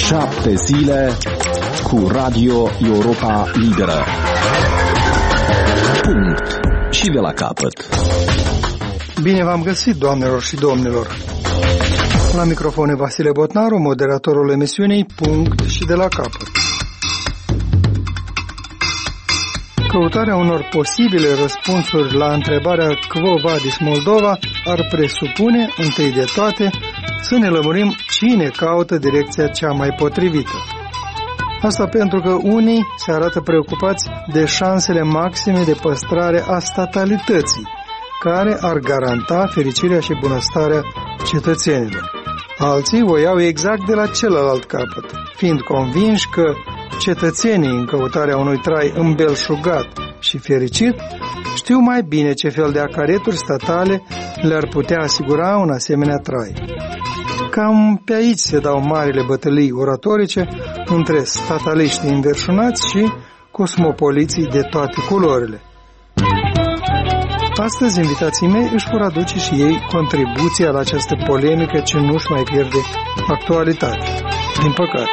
7 zile cu Radio Europa Liberă. Punct. Și de la capăt. Bine v-am găsit, doamnelor și domnilor. La microfon e Vasile Botnaru, moderatorul emisiunii Punct și de la capăt. Căutarea unor posibile răspunsuri la întrebarea Quo vadis Moldova ar presupune, întâi de toate, să ne lămurim cine caută direcția cea mai potrivită. Asta pentru că unii se arată preocupați de șansele maxime de păstrare a statalității, care ar garanta fericirea și bunăstarea cetățenilor. Alții o iau exact de la celălalt capăt, fiind convinși că cetățenii, în căutarea unui trai îmbelșugat și fericit, știu mai bine ce fel de acareturi statale le-ar putea asigura un asemenea trai. Cam pe aici se dau marile bătălii oratorice între stataliștii înverșunați și cosmopoliții de toate culorile. Astăzi, invitații mei își vor aduce și ei contribuția la această polemică ce nu-și mai pierde actualitate. Din păcate.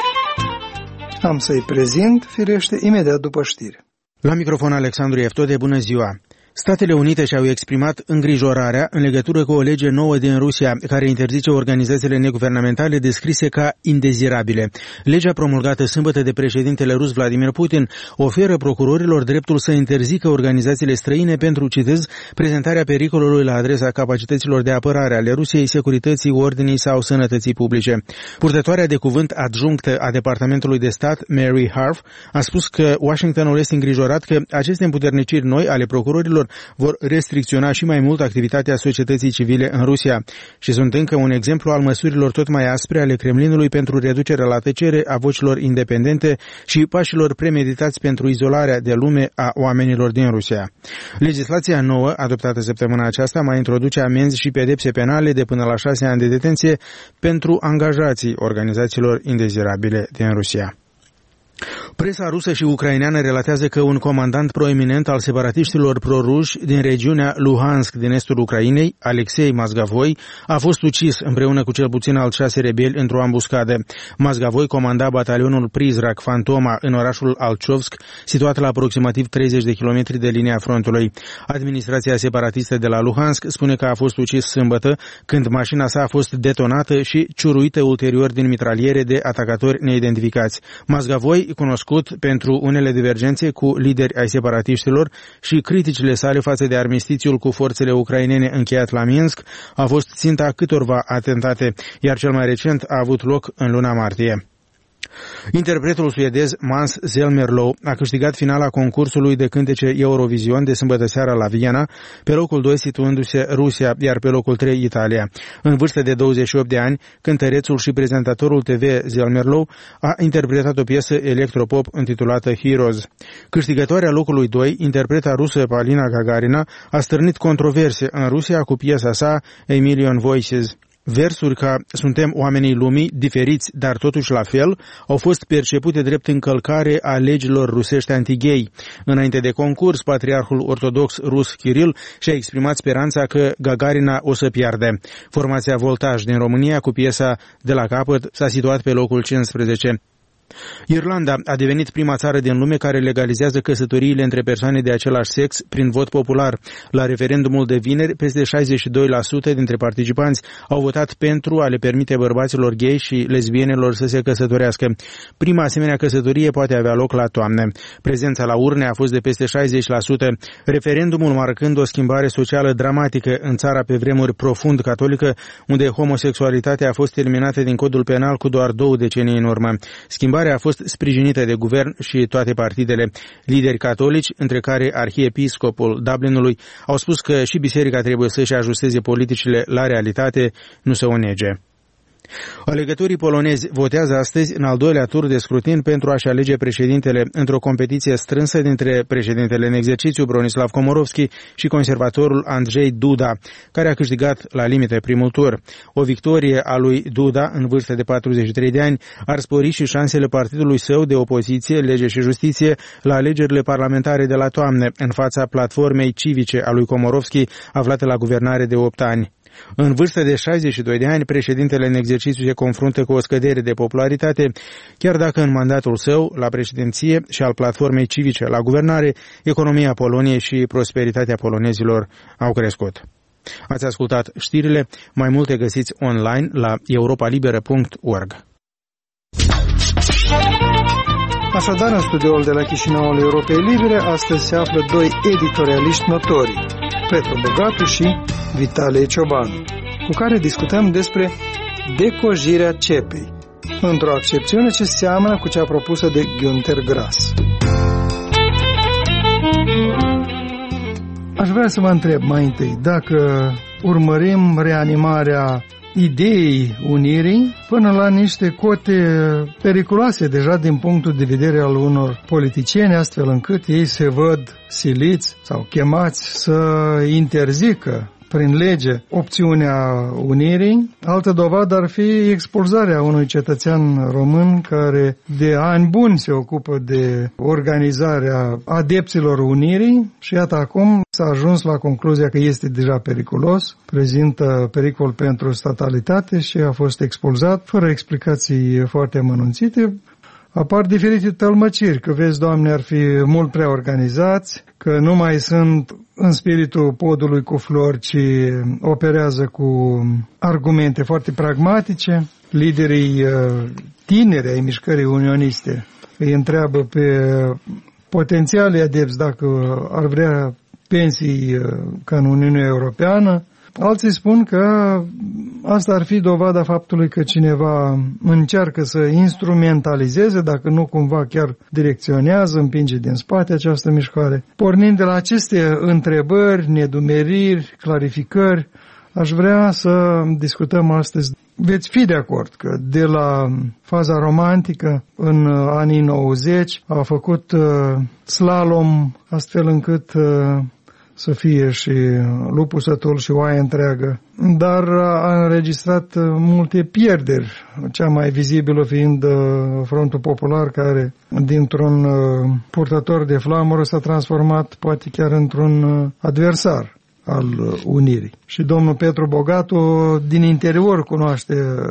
Am să-i prezint, firește, imediat după știri. La microfon Alexandru Eftode, bună ziua! Statele Unite și-au exprimat îngrijorarea în legătură cu o lege nouă din Rusia care interzice organizațiile neguvernamentale descrise ca indezirabile. Legea promulgată sâmbătă de președintele rus Vladimir Putin oferă procurorilor dreptul să interzică organizațiile străine pentru, citez, prezentarea pericolului la adresa capacităților de apărare ale Rusiei, securității, ordinii sau sănătății publice. Purtătoarea de cuvânt adjunctă a Departamentului de Stat, Mary Harf, a spus că Washingtonul este îngrijorat că aceste împuterniciri noi ale procurorilor vor restricționa și mai mult activitatea societății civile în Rusia și sunt încă un exemplu al măsurilor tot mai aspre ale Kremlinului pentru reducerea la tăcere a vocilor independente și pașilor premeditați pentru izolarea de lume a oamenilor din Rusia. Legislația nouă, adoptată săptămâna aceasta, mai introduce amenzi și pedepse penale de până la 6 ani de detenție pentru angajații organizațiilor indezirabile din Rusia. Presa rusă și ucraineană relatează că un comandant proeminent al separatiștilor proruși din regiunea Luhansk din estul Ucrainei, Alexei Mazgavoi, a fost ucis împreună cu cel puțin alți 6 rebeli într-o ambuscadă. Mazgavoi comanda batalionul Prizrak Fantoma în orașul Alchovsk, situat la aproximativ 30 de kilometri de linia frontului. Administrația separatistă de la Luhansk spune că a fost ucis sâmbătă când mașina sa a fost detonată și ciuruită ulterior din mitraliere de atacatori neidentificați. Mazgavoi, cunoscut pentru unele divergențe cu lideri ai separatiștilor și criticile sale față de armistițiul cu forțele ucrainene încheiat la Minsk, a fost ținta câtorva atentate, iar cel mai recent a avut loc în luna martie. Interpretul suedez Måns Zelmerlöw a câștigat finala concursului de cântece Eurovision de sâmbătă seara la Viena, pe locul 2 situându-se Rusia, iar pe locul 3 Italia. În vârstă de 28 de ani, cântărețul și prezentatorul TV Zelmerlöw a interpretat o piesă electropop intitulată Heroes. Câștigătoarea locului 2, interpreta rusă Polina Gagarina, a stârnit controverse în Rusia cu piesa sa A Million Voices. Versuri ca "Suntem oamenii lumii, diferiți, dar totuși la fel", au fost percepute drept încălcare a legilor rusești anti-gay. Înainte de concurs, patriarhul ortodox rus Kiril și-a exprimat speranța că Gagarina o să piardă. Formația Voltaj din România cu piesa De la capăt s-a situat pe locul 15. Irlanda a devenit prima țară din lume care legalizează căsătoriile între persoane de același sex prin vot popular. La referendumul de vineri, peste 62% dintre participanți au votat pentru a le permite bărbaților gay și lesbienelor să se căsătorească. Prima asemenea căsătorie poate avea loc la toamnă. Prezența la urne a fost de peste 60%, referendumul marcând o schimbare socială dramatică în țara pe vremuri profund catolică, unde homosexualitatea a fost eliminată din codul penal cu doar 2 decenii în urmă. Schimbarea a fost sprijinită de guvern și toate partidele. Lideri catolici, între care arhiepiscopul Dublinului, au spus că și biserica trebuie să-și ajusteze politicile la realitate, nu să o nege. Alegătorii polonezi votează astăzi în al doilea tur de scrutin pentru a-și alege președintele într-o competiție strânsă dintre președintele în exercițiu Bronislav Komorowski și conservatorul Andrzej Duda, care a câștigat la limite primul tur. O victorie a lui Duda, în vârstă de 43 de ani, ar spori și șansele partidului său de opoziție, Lege și Justiție, la alegerile parlamentare de la toamnă, în fața platformei civice a lui Komorowski, aflată la guvernare de 8 ani. În vârstă de 62 de ani, președintele în exercițiu se confruntă cu o scădere de popularitate, chiar dacă în mandatul său, la președinție și al platformei civice la guvernare, economia Poloniei și prosperitatea polonezilor au crescut. Ați ascultat știrile, mai multe găsiți online la europalibera.org. Așadar, în studioul de la Chișinău al Europei Libere, astăzi se află doi editorialiști notori, Petru Bogatu și Vitalie Ciobanu, cu care discutăm despre decojirea cepei, într-o accepțiune ce seamănă cu cea propusă de Günther Grass. Aș vrea să vă întreb mai întâi dacă urmărim reanimarea ideii unirii până la niște cote periculoase deja din punctul de vedere al unor politicieni, astfel încât ei se văd siliți sau chemați să interzică prin lege opțiunea unirii. Altă dovadă ar fi expulzarea unui cetățean român care de ani buni se ocupă de organizarea adepților unirii și iată acum s-a ajuns la concluzia că este deja periculos, prezintă pericol pentru statalitate și a fost expulzat fără explicații foarte amănunțite. Apar diferite tălmăciri, că vezi, Doamne, ar fi mult prea organizați, că nu mai sunt în spiritul podului cu flori, ci operează cu argumente foarte pragmatice. Liderii tineri ai mișcării unioniste îi întreabă pe potențialii adepți dacă ar vrea pensii ca în Uniunea Europeană. Alții spun că asta ar fi dovada faptului că cineva încearcă să instrumentalizeze, dacă nu cumva chiar direcționează, împinge din spate această mișcare. Pornind de la aceste întrebări, nedumeriri, clarificări, aș vrea să discutăm astăzi. Veți fi de acord că de la faza romantică în anii 90 a făcut slalom astfel încât să fie și lupul sătul și oaia întreagă, dar a înregistrat multe pierderi, cea mai vizibilă fiind Frontul Popular, care dintr-un purtător de flamură s-a transformat poate chiar într-un adversar al unirii. Și domnul Petru Bogatu din interior cunoaște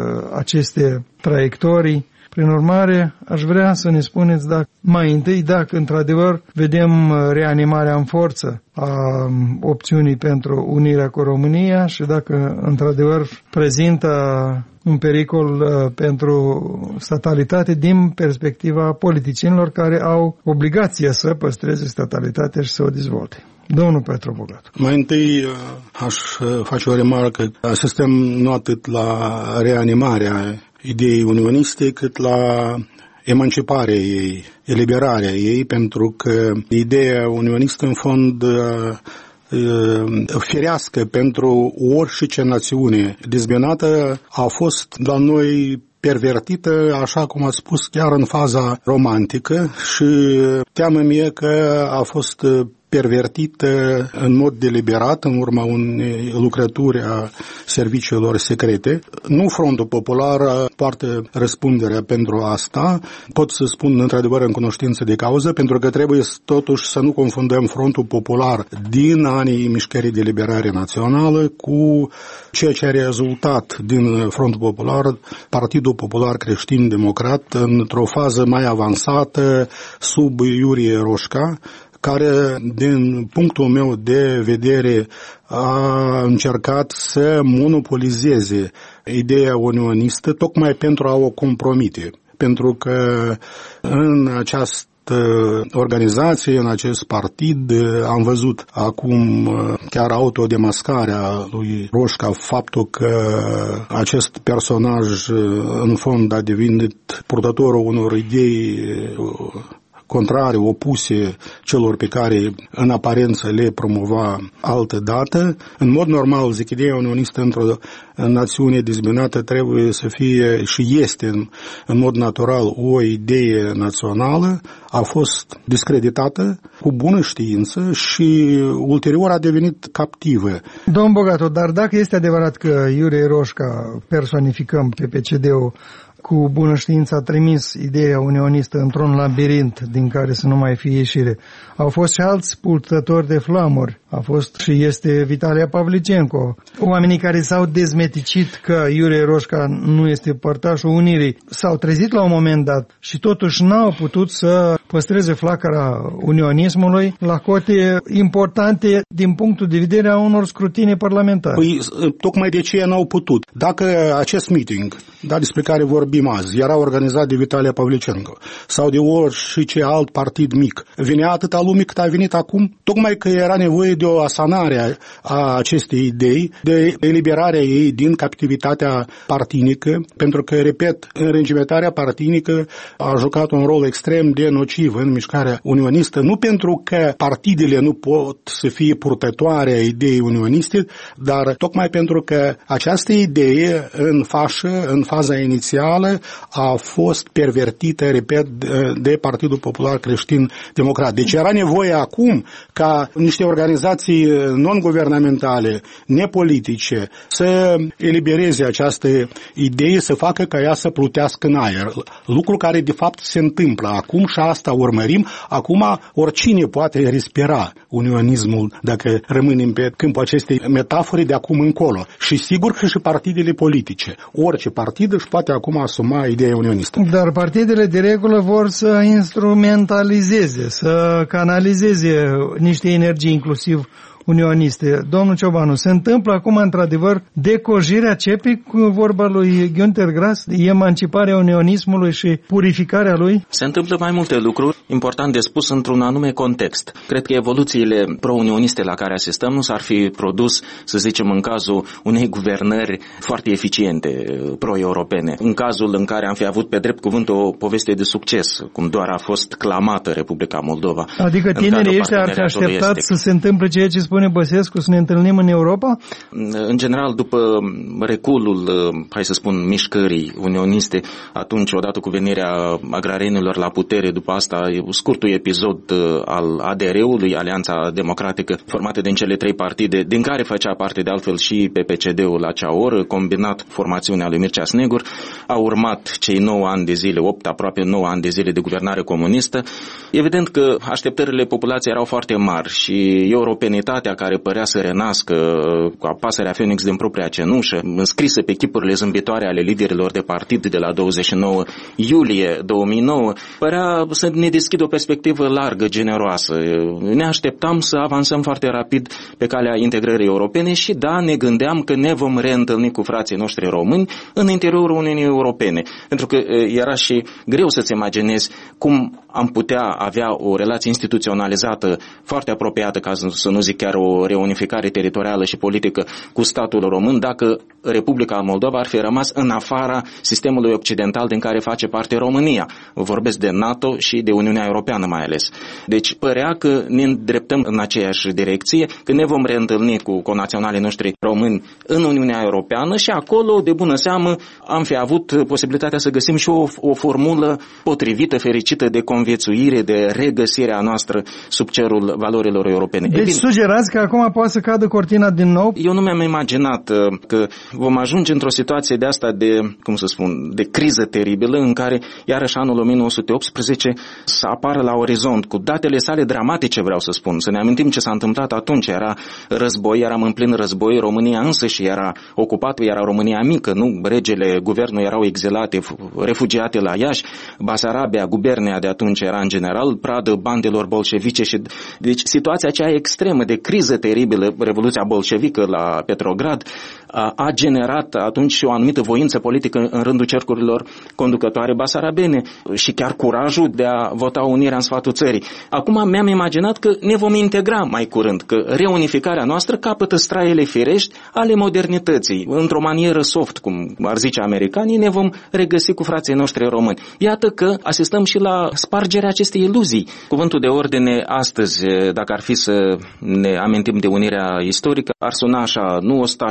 aceste traiectorii. Prin urmare, aș vrea să ne spuneți mai întâi dacă într-adevăr vedem reanimarea în forță a opțiunii pentru unirea cu România și dacă într-adevăr prezintă un pericol pentru statalitate din perspectiva politicienilor care au obligația să păstreze statalitatea și să o dezvolte. Domnul Petru Bogatu. Mai întâi aș face o remarcă. Asistăm nu atât la reanimarea ideii unioniste, cât la emanciparea ei, eliberarea ei, pentru că ideea unionistă, în fond, firească pentru orice națiune dezbinată, a fost la noi pervertită, așa cum ați spus, chiar în faza romantică și teamă-mi că a fost pervertită în mod deliberat în urma unei lucrături a serviciilor secrete. Nu Frontul Popular poartă răspunderea pentru asta. Pot să spun într-adevăr în cunoștință de cauză, pentru că trebuie totuși să nu confundăm Frontul Popular din anii mișcării de liberare națională cu ceea ce a rezultat din Frontul Popular, Partidul Popular Creștin-Democrat, într-o fază mai avansată sub Iurie Roșca, care, din punctul meu de vedere, a încercat să monopolizeze ideea unionistă tocmai pentru a o compromite. Pentru că în această organizație, în acest partid, am văzut acum chiar autodemascarea lui Roșca, faptul că acest personaj în fond a devenit purtătorul unor idei contrare, opuse celor pe care în aparență le promova altă dată. În mod normal, zic, ideea unionistă într-o națiune dezbinată trebuie să fie și este în mod natural o idee națională, a fost discreditată cu bună știință și ulterior a devenit captivă. Domn Bogatu, dar dacă este adevărat că Iurie Roșca, personificăm pe PSD-ul, cu bună știință a trimis ideea unionistă într-un labirint din care să nu mai fie ieșire. Au fost și alți purtători de flamuri. A fost și este Vitalia Pavlicenco. Oamenii care s-au dezmeticit că Iurie Roșca nu este părtașul unirii s-au trezit la un moment dat și totuși n-au putut să păstreze flacăra unionismului la cote importante din punctul de vedere a unor scrutine parlamentare. Păi, tocmai de ce n-au putut. Dacă acest meeting, despre care vorbim azi, era organizat de Vitalia Pavlicenco sau de orice alt partid mic, venea atâta lume cât a venit acum, tocmai că era nevoie de o asanare a acestei idei, de eliberarea ei din captivitatea partinică, pentru că, repet, înregimentarea partinică a jucat un rol extrem de nociv în mișcarea unionistă, nu pentru că partidele nu pot să fie purtătoare a ideii unioniste, dar tocmai pentru că această idee în faza inițială a fost pervertită, repet, de Partidul Popular Creștin Democrat. Deci era nevoie acum ca niște organizații non-guvernamentale, nepolitice, să elibereze această idee, să facă ca ea să plutească în aer. Lucru care de fapt se întâmplă acum și asta urmărim. Acum oricine poate respira unionismul dacă rămânem pe câmpul acestei metafore de acum încolo. Și sigur că și partidele politice. Orice partid își poate acum asuma ideea unionistă. Dar partidele de regulă vor să instrumentalizeze, să canalizeze niște energii inclusiv unioniste. Domnul Ciobanu, se întâmplă acum într-adevăr decojirea cepii cu vorba lui Günther Grass, emanciparea unionismului și purificarea lui? Se întâmplă mai multe lucruri, important de spus, într-un anume context. Cred că evoluțiile pro-unioniste la care asistăm nu s-ar fi produs, să zicem, în cazul unei guvernări foarte eficiente, pro-europene. În cazul în care am fi avut pe drept cuvânt o poveste de succes, cum doar a fost clamată Republica Moldova. Adică tinerii ăștia ar fi așteptat să se întâmple ceea ce spune Băsescu, să ne întâlnim în Europa? În general, după reculul, hai să spun, mișcării unioniste, atunci, odată cu venirea agrarienilor la putere, după asta, scurtul episod al ADR-ului, Alianța Democratică, formată din cele trei partide, din care făcea parte de altfel și PPCD-ul la acea oră, combinat cu formațiunea lui Mircea Snegur, a urmat cei 9 ani de zile, aproape 9 ani de zile de guvernare comunistă. Evident că așteptările populației erau foarte mari și europenitatea care părea să renască ca pasărea Phoenix din propria cenușă, înscrisă pe chipurile zâmbitoare ale liderilor de partid de la 29 iulie 2009, părea să ne deschidă o perspectivă largă, generoasă. Ne așteptam să avansăm foarte rapid pe calea integrării europene și da, ne gândeam că ne vom reîntâlni cu frații noștri români în interiorul Uniunii Europene. Pentru că era și greu să-ți imaginezi cum am putea avea o relație instituționalizată foarte apropiată, ca să nu zic chiar o reunificare teritorială și politică cu statul român, dacă Republica Moldova ar fi rămas în afara sistemului occidental din care face parte România. Vorbesc de NATO și de Uniunea Europeană mai ales. Deci părea că ne îndreptăm în aceeași direcție, că ne vom reîntâlni cu conaționalii noștri români în Uniunea Europeană și acolo, de bună seamă, am fi avut posibilitatea să găsim și o formulă potrivită, fericită de conviețuire, de regăsire a noastră sub cerul valorilor europene. Deci sugerați că acum poate să cadă cortina din nou? Eu nu mi-am imaginat că vom ajunge într-o situație de asta de criză teribilă în care iarăși anul 1918 să apară la orizont cu datele sale dramatice, vreau să spun. Să ne amintim ce s-a întâmplat atunci. Era război, eram în plin război, România însă și era ocupată, era România mică, nu? Regele, guvernul erau exilate, refugiate la Iași, Basarabia, gubernea de atunci era în general pradă bandelor bolșevice și deci situația aceea extremă de criză teribilă, Revoluția bolșevică la Petrograd, a generat atunci o anumită voință politică în rândul cercurilor conducătoare basarabene și chiar curajul de a vota unirea în sfatul țării. Acum mi-am imaginat că ne vom integra mai curând, că reunificarea noastră capătă straiele firești ale modernității. Într-o manieră soft, cum ar zice americanii, ne vom regăsi cu frații noștri români. Iată că asistăm și la spargerea acestei iluzii. Cuvântul de ordine astăzi, dacă ar fi să ne amintim de unirea istorică, ar suna așa: nu ostași români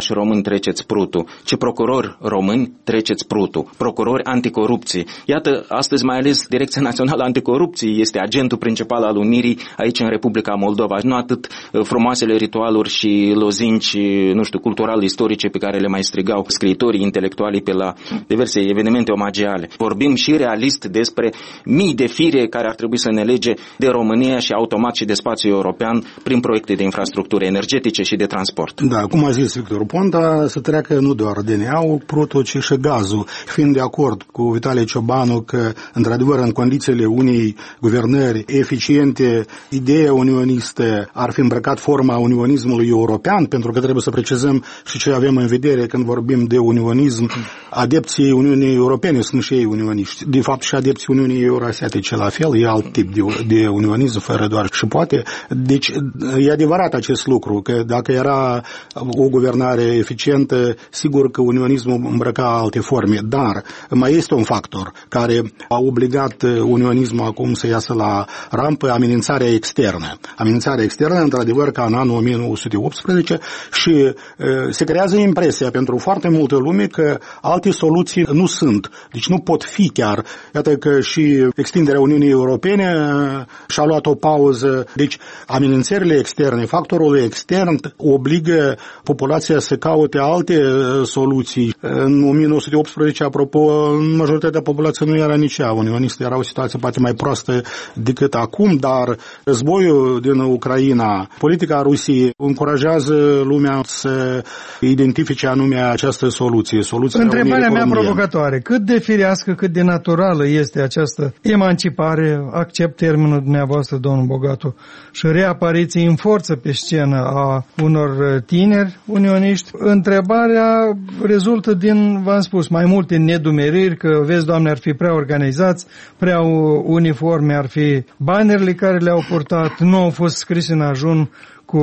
treceți prutul, ci procurori români treceți prutul, procurori anticorupție. Iată, astăzi mai ales Direcția Națională Anticorupție este agentul principal al unirii aici în Republica Moldova, nu atât frumoasele ritualuri și lozinci, nu știu, cultural-istorice pe care le mai strigau scriitorii intelectuali pe la diverse evenimente omagiale. Vorbim și realist despre mii de fire care ar trebui să ne lege de România și automat și de spațiul european prin proiecte de infrastructură energetice și de transport. Da, cum a zis Victor Ponta, să treacă nu doar DNA-ul, prutul, ci și gazul. Fiind de acord cu Vitalie Ciobanu că, într-adevăr, în condițiile unei guvernări eficiente, ideea unionistă ar fi îmbrăcat forma unionismului european, pentru că trebuie să precizăm și ce avem în vedere când vorbim de unionism. Adepții Uniunii Europene sunt și ei unioniști. De fapt, și adepții Uniunii Euroasiatice la fel, e alt tip de unionism, fără doar și poate. Deci, e adevărat acest lucru, că dacă era o guvernare eficientă, sigur că unionismul îmbrăca alte forme, dar mai este un factor care a obligat unionismul acum să iasă la rampă, amenințarea externă. Amenințarea externă, într-adevăr, ca în anul 1918 și se creează impresia pentru foarte multă lume că alte soluții nu sunt, deci nu pot fi chiar. Iată că și extinderea Uniunii Europene și-a luat o pauză, deci amenințările externe, factorul extern obligă populația să caute alte soluții. În 1918, apropo, majoritatea populației nu era nici ea unionistă, era o situație poate mai proastă decât acum, dar războiul din Ucraina, politica Rusiei încurajează lumea să identifice anume această soluție. Întrebarea mea provocatoare, cât de firească, cât de naturală este această emancipare, accept termenul dumneavoastră, domnul Bogatu, și reapariție în forță pe scenă a unor tineri unioniști? Întrebarea rezultă din, v-am spus, mai multe nedumeriri, că, vezi, Doamne, ar fi prea organizați, prea uniforme ar fi banerele care le-au purtat, nu au fost scrise în ajun cu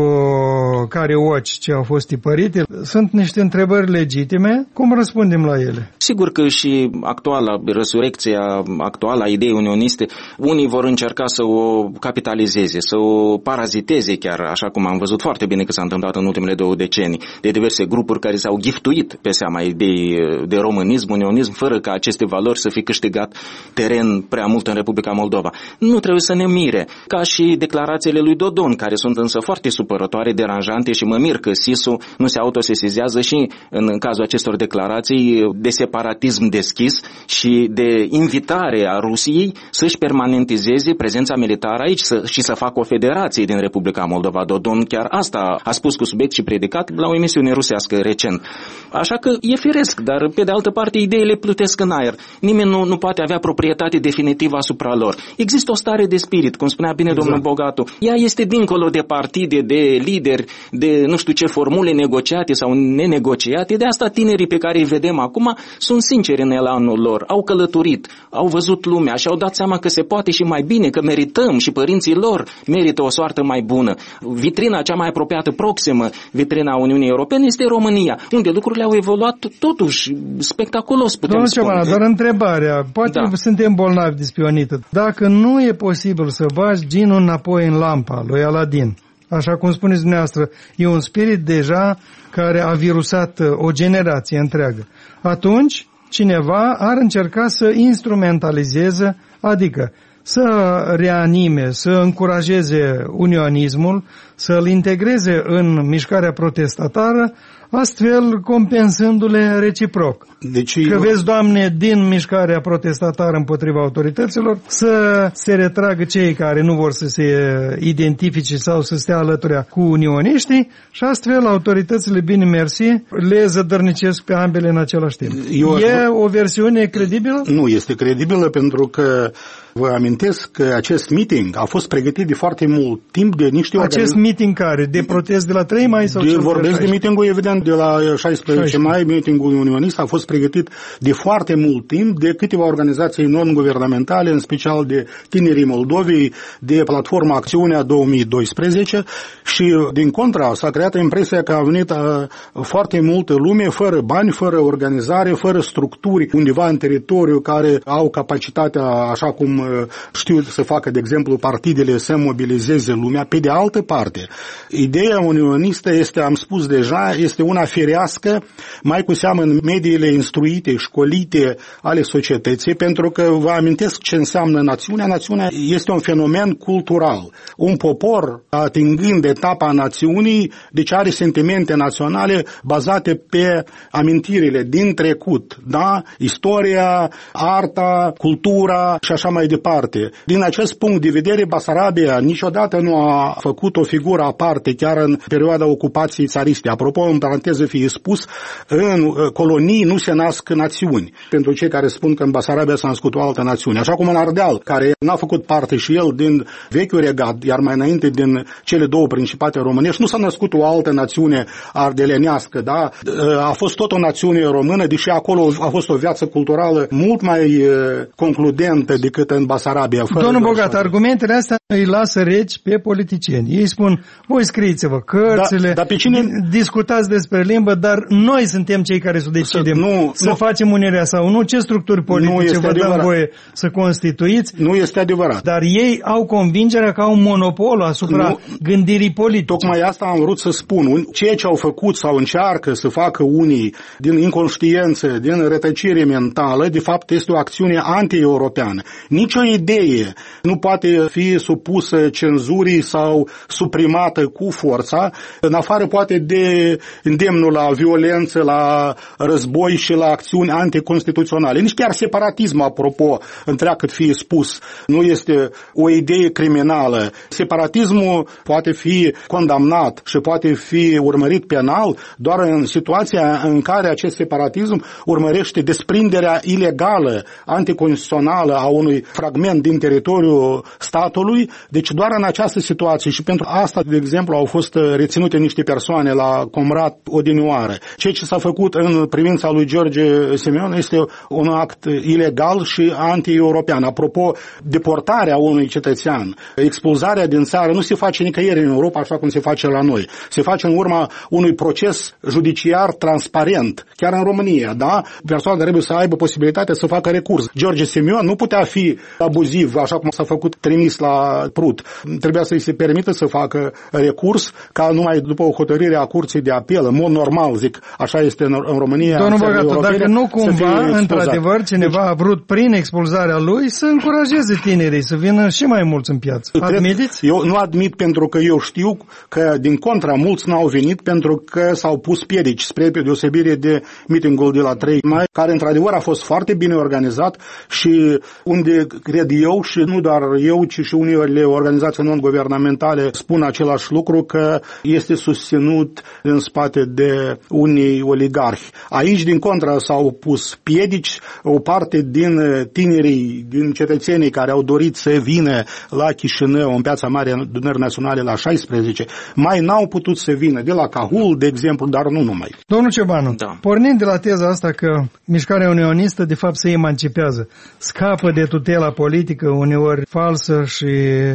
care ochi ce au fost tipărite. Sunt niște întrebări legitime. Cum răspundem la ele? Sigur că și resurecția actuală a ideii unioniste, unii vor încerca să o capitalizeze, să o paraziteze chiar, așa cum am văzut foarte bine că s-a întâmplat în ultimele 2 decenii, de diverse grupuri care s-au giftuit pe seama ideii de românism, unionism, fără ca aceste valori să fi câștigat teren prea mult în Republica Moldova. Nu trebuie să ne mire, ca și declarațiile lui Dodon, care sunt însă foarte supărătoare, deranjante și mă mir că SIS-ul nu se autosesizează și în cazul acestor declarații de separatism deschis și de invitare a Rusiei să-și permanentizeze prezența militară aici și să facă o federație din Republica Moldova. Dodon chiar asta a spus cu subiect și predicat la o emisiune rusească recent. Așa că e firesc, dar pe de altă parte ideile plutesc în aer. Nimeni nu poate avea proprietate definitivă asupra lor. Există o stare de spirit, cum spunea bine domnul Bogatu. Ea este dincolo de partide, de lideri, de nu știu ce formule negociate sau nenegociate. De asta tinerii pe care îi vedem acum sunt sinceri în elanul lor. Au călătorit, au văzut lumea și au dat seama că se poate și mai bine, că merităm și părinții lor merită o soartă mai bună. Vitrina cea mai apropiată, proximă, vitrina Uniunii Europene este România, unde lucrurile au evoluat totuși spectaculos, putem spune. Domnul Ciobanu, doar întrebarea, poate suntem bolnavi de spionită. Dacă nu e posibil să bagi ginul înapoi în lampa lui Aladin, așa cum spuneți dumneavoastră, e un spirit deja care a virusat o generație întreagă, atunci cineva ar încerca să instrumentalizeze, adică să reanime, să încurajeze unionismul, să-l integreze în mișcarea protestatară, astfel compensându-le reciproc. Deci, că vezi, Doamne, din mișcarea protestatară împotriva autorităților să se retragă cei care nu vor să se identifice sau să stea alături cu unioniștii și astfel autoritățile, bine mersi, le zădărnicesc pe ambele în același timp. E o versiune credibilă? Nu este credibilă, pentru că vă amintesc că acest meeting a fost pregătit de foarte mult timp de niște Acest meeting care? De protest de la 3 mai? Sau vorbesc de meetingul, evident, de la 16 mai, meetingul unionist a fost pregătit de foarte mult timp de câteva organizații non-guvernamentale, în special de Tinerii Moldovei, de Platforma Acțiunea 2012 și, din contra, s-a creat impresia că a venit foarte multă lume fără bani, fără organizare, fără structuri undeva în teritoriu care au capacitatea, așa cum știu să facă, de exemplu, partidele să mobilizeze lumea. Pe de altă parte, ideea unionistă este, am spus deja, este una firească, mai cu seamă în mediile instruite, școlite ale societății, pentru că vă amintesc ce înseamnă națiunea. Națiunea este un fenomen cultural. Un popor, atingând etapa națiunii, deci are sentimente naționale bazate pe amintirile din trecut, da? Istoria, arta, cultura și așa mai departe. Din acest punct de vedere, Basarabia niciodată nu a făcut o figură aparte, chiar în perioada ocupației țariste. Apropo, în paranteză fie spus, în colonii nu se nasc națiuni. Pentru cei care spun că în Basarabia s-a născut o altă națiune. Așa cum în Ardeal, care n-a făcut parte și el din vechiul regat, iar mai înainte din cele două principate românești, nu s-a născut o altă națiune ardelenească, da? A fost tot o națiune română, deși acolo a fost o viață culturală mult mai concludentă decât în Basarabia. Domnul Bogat, argumentele astea îi lasă reci pe politicieni. Ei spun, voi scrieți-vă cărțile, pe cine... discutați despre limbă, dar noi suntem cei care să decidem să facem unirea sau nu, ce structuri politice vă dăm voie să constituiți. Nu este adevărat. Dar ei au convingerea că au un monopol asupra gândirii politice. Tocmai asta am vrut să spun. Ceea ce au făcut sau încearcă să facă unii din inconștiență, din rătăcire mentală, de fapt este o acțiune anti-europeană. Nici o idee nu poate fi supusă cenzurii sau suprimată cu forța, în afară poate de îndemnul la violență, la război și la acțiuni anticonstituționale. Nici chiar separatism, apropo, întreagăt fie spus, nu este o idee criminală. Separatismul poate fi condamnat și poate fi urmărit penal doar în situația în care acest separatism urmărește desprinderea ilegală, anticonstituțională a unui fragment din teritoriul statului. Deci doar în această situație și pentru asta, de exemplu, au fost reținute niște persoane la Comrat odinioară. Ceea ce s-a făcut în privința lui George Simeon este un act ilegal și anti-european. Apropo, deportarea unui cetățean, expulzarea din țară nu se face nicăieri în Europa așa cum se face la noi. Se face în urma unui proces judiciar transparent. Chiar în România, da? Persoana trebuie să aibă posibilitatea să facă recurs. George Simeon nu putea fi abuziv, așa cum s-a făcut trimis la Prut. Trebuia să-i se permită să facă recurs, ca numai după o hotărâre a Curții de Apel, în mod normal, zic, așa este în România. Domnul Bogatu, dacă nu cumva, într-adevăr, cineva a vrut prin expulzarea lui să încurajeze tinerii să vină și mai mulți în piață. Admiteți? Eu nu admit pentru că eu știu că, din contra, mulți n-au venit pentru că s-au pus piedici, spre deosebire de mitingul de la 3 mai, care într-adevăr a fost foarte bine organizat și unde cred eu, și nu doar eu, ci și unele organizații non-guvernamentale spun același lucru, că este susținut în spate de unii oligarhi. Aici, din contra, s-au pus piedici. O parte din tinerii, din cetățenii care au dorit să vină la Chișinău, în Piața Mare Adunării Naționale la 16, mai n-au putut să vină, de la Cahul, de exemplu, dar nu numai. Domnul Ciobanu, pornind de la teza asta că mișcarea unionistă de fapt se emancipează, scapă de tutela politică, uneori falsă și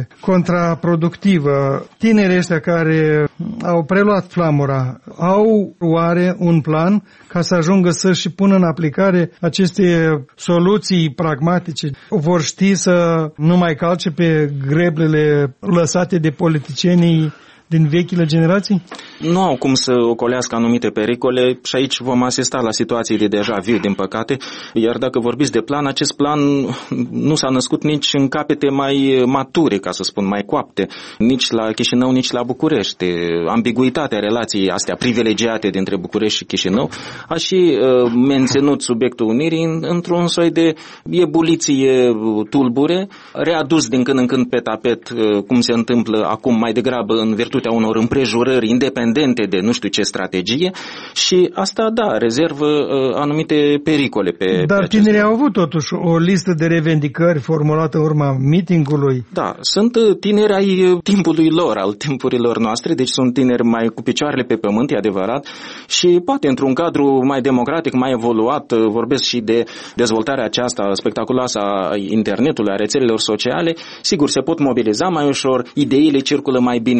contraproductivă, tinerii ăștia care au preluat flamura, au oare un plan ca să ajungă să-și pună în aplicare aceste soluții pragmatice? Vor ști să nu mai calce pe greblele lăsate de politicienii din vechile generații? Nu au cum să ocolească anumite pericole și aici vom asista la situații de deja vu, din păcate. Iar dacă vorbiți de plan, acest plan nu s-a născut nici în capete mai mature, ca să spun, mai coapte, nici la Chișinău, nici la București. Ambiguitatea relației astea privilegiate dintre București și Chișinău a și menținut subiectul unirii într-un soi de ebuliție tulbure, readus din când în când pe tapet, cum se întâmplă acum mai degrabă în virtutea unor împrejurări independente de nu știu ce strategie și asta, da, rezervă anumite pericole Dar tinerii au avut totuși o listă de revendicări formulată în urma meetingului. Da, sunt tineri ai timpului lor, al timpurilor noastre, deci sunt tineri mai cu picioarele pe pământ, e adevărat, și poate într-un cadru mai democratic, mai evoluat, vorbesc și de dezvoltarea aceasta spectaculoasă a internetului, a rețelelor sociale, sigur se pot mobiliza mai ușor, ideile circulă mai bine, pot aștepta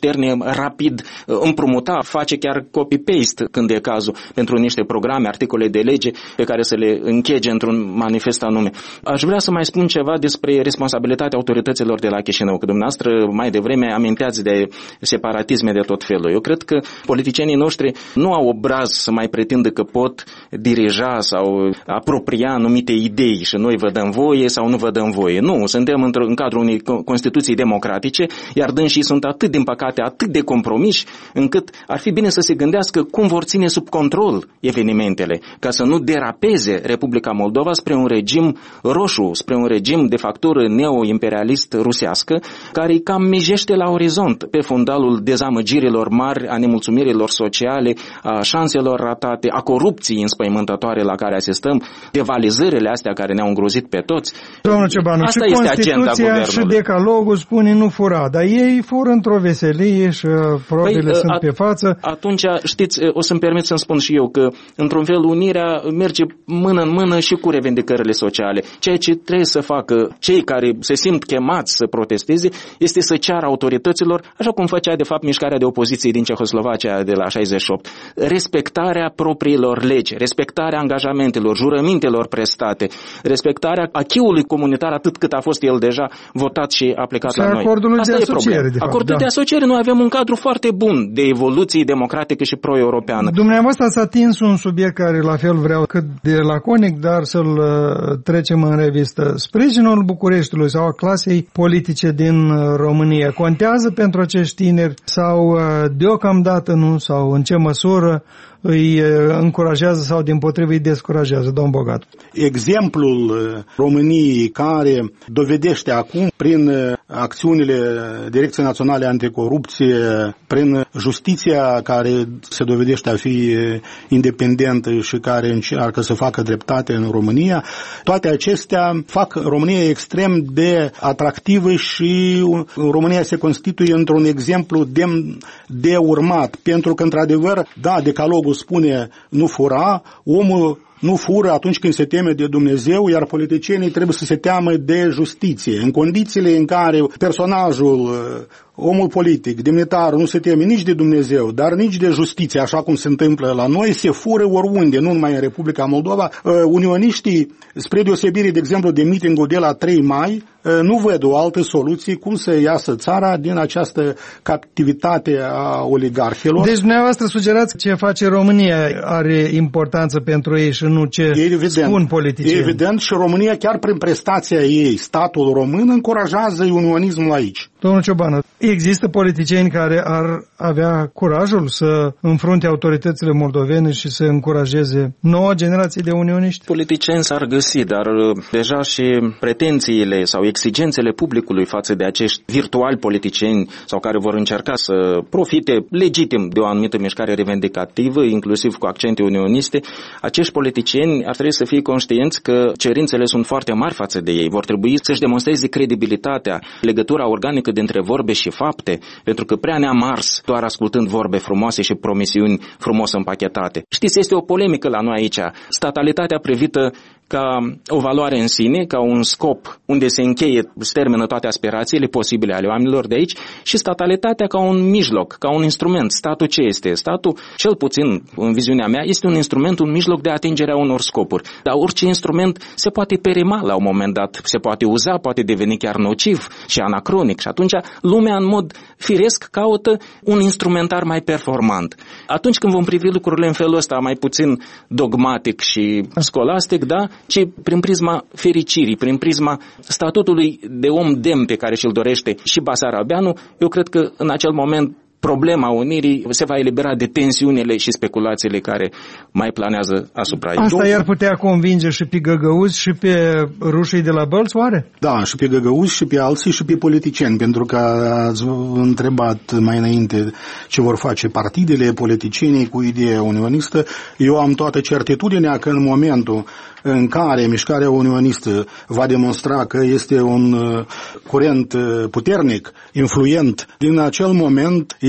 externe rapid împrumuta, face chiar copy-paste când e cazul pentru niște programe, articole de lege pe care să le închege într-un manifest anume. Aș vrea să mai spun ceva despre responsabilitatea autorităților de la Chișinău, că dumneavoastră mai devreme aminteați de separatisme de tot felul. Eu cred că politicienii noștri nu au obraz să mai pretindă că pot dirija sau apropria anumite idei și noi vă dăm voie sau nu vă dăm voie. Nu, suntem în cadrul unei Constituții democratice, iar dânsii sunt atât, din păcate, atât de compromiși, încât ar fi bine să se gândească cum vor ține sub control evenimentele, ca să nu derapeze Republica Moldova spre un regim roșu, spre un regim de factură neo-imperialist rusească, care îi cam mijește la orizont pe fundalul dezamăgirilor mari, a nemulțumirilor sociale, a șanselor ratate, a corupției înspăimântătoare la care asistăm, devalizările astea care ne-au îngrozit pe toți. Domnul Ciobanu, asta și este agenda guvernului. Și decalogul spune nu fura, dar ei fură într-o veselie și probele sunt pe față. Atunci, știți, o să-mi permit să-mi spun și eu că, într-un fel, unirea merge mână în mână și cu revendicările sociale. Ceea ce trebuie să facă cei care se simt chemați să protesteze este să ceară autorităților, așa cum făcea de fapt mișcarea de opoziție din Cehoslovacia de la 68, respectarea propriilor legi, respectarea angajamentelor, jurămintelor prestate, respectarea acquis-ului comunitar atât cât a fost el deja votat și aplicat la noi. Asta e problema. Acordul de asociere, noi avem un cadru foarte bun de evoluție democratică și pro-europeană. Dumneavoastră ați atins un subiect care la fel vreau cât de laconic, dar să-l trecem în revistă. Sprijinul Bucureștiului sau a clasei politice din România contează pentru acești tineri sau deocamdată nu, sau în ce măsură îi încurajează sau dimpotrivă îi descurajează, domn Bogat? Exemplul României care dovedește acum prin acțiunile Direcției Naționale Anticorupție, prin justiția care se dovedește a fi independentă și care încearcă să facă dreptate în România, toate acestea fac România extrem de atractivă și România se constituie într-un exemplu demn de urmat, pentru că într-adevăr, da, decalogul spune nu fura, omul nu fură atunci când se teme de Dumnezeu, iar politicienii trebuie să se teamă de justiție. În condițiile în care personajul, omul politic, demnitarul nu se teme nici de Dumnezeu, dar nici de justiție, așa cum se întâmplă la noi, se fură oriunde, nu numai în Republica Moldova. Unioniștii, spre deosebire, de exemplu, de mitingul de la 3 mai, nu văd o altă soluție cum să iasă țara din această captivitate a oligarhilor. Deci dumneavoastră sugerați ce face România are importanță pentru ei și nu ce spun politicienii. Evident, și România chiar prin prestația ei, statul român încurajează unionismul aici. Domnul Ciobanu, există politicieni care ar avea curajul să înfrunte autoritățile moldovene și să încurajeze noua generație de unioniști? Politicieni s-ar găsi, dar deja și pretențiile sau exigențele publicului față de acești virtuali politicieni sau care vor încerca să profite legitim de o anumită mișcare revendicativă, inclusiv cu accente unioniste, acești politicieni ar trebui să fie conștienți că cerințele sunt foarte mari față de ei. Vor trebui să-și demonstreze credibilitatea, legătura organică dintre vorbe și fapte, pentru că prea ne-am ars doar ascultând vorbe frumoase și promisiuni frumos împachetate. Știți, este o polemică la noi aici. Statalitatea privită ca o valoare în sine, ca un scop unde se încheie, se termină toate aspirațiile posibile ale oamenilor de aici, și statalitatea ca un mijloc, ca un instrument. Statul ce este? Statul, cel puțin în viziunea mea, este un instrument, un mijloc de atingere a unor scopuri. Dar orice instrument se poate perima la un moment dat, se poate uza, poate deveni chiar nociv și anacronic și atunci lumea în mod firesc caută un instrumentar mai performant. Atunci când vom privi lucrurile în felul ăsta mai puțin dogmatic și scolastic, da, ci prin prisma fericirii, prin prisma statutului de om demn pe care și-l dorește și Basarabeanu, eu cred că în acel moment problema unirii se va elibera de tensiunile și speculațiile care mai planează asupra ei. Asta i-ar putea convinge și pe găgăuzi și pe rușii de la Bălți, oare? Da, și pe găgăuzi și pe alții și pe politicieni, pentru că ați întrebat mai înainte ce vor face partidele, politicienii cu idee unionistă. Eu am toată certitudinea că în momentul în care mișcarea unionistă va demonstra că este un curent puternic, influent, din acel moment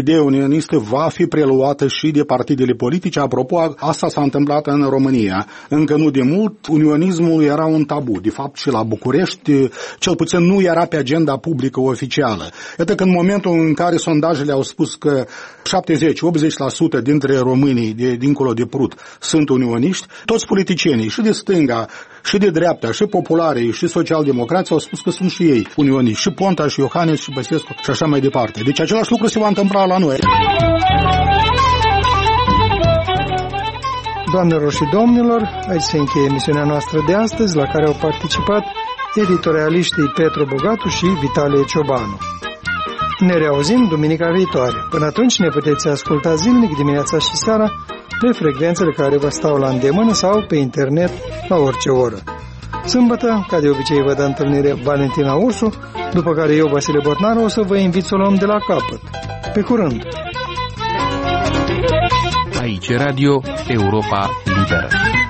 idee unionistă va fi preluată și de partidele politice. Apropo, asta s-a întâmplat în România. Încă nu de mult, unionismul era un tabu. De fapt, și la București, cel puțin nu era pe agenda publică oficială. Iată că în momentul în care sondajele au spus că 70-80% dintre românii dincolo de Prut sunt unioniști, toți politicienii, și de stânga, și de dreapta, și popularii, și socialdemocrații au spus că sunt și ei unioniști. Și Ponta, și Iohannis, și Băsescu, și așa mai departe. Deci același lucru se va întâmpla la noi. Doamnelor și domnilor, aici se încheie emisiunea noastră de astăzi, la care au participat editorialiștii Petru Bogatu și Vitalie Ciobanu. Ne reauzim duminica viitoare. Până atunci ne puteți asculta zilnic, dimineața și seara, pe frecvențele care vă stau la îndemână sau pe internet la orice oră. Sâmbătă, ca de obicei, vă dă întâlnire Valentina Ursu, după care eu, Vasile Botnaru, o să vă invit să o luăm de la capăt. Pe curând! Aici Radio Europa Liberă.